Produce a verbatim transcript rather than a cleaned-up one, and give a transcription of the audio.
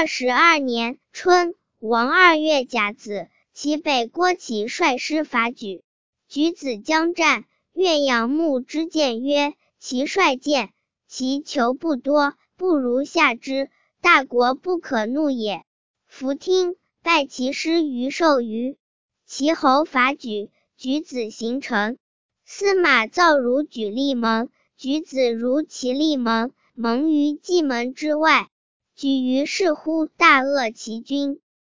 二十二年春，王二月甲子，齐北郭齐率师伐莒。莒子将战，岳阳牧之见曰：齐率见，其求不多，不如下之，大国不可怒也。弗听，拜其师于授于。齐侯伐莒，莒子行成。司马造如莒立盟，莒子如其立盟，盟于蓟门之外。莒于是乎大恶其君。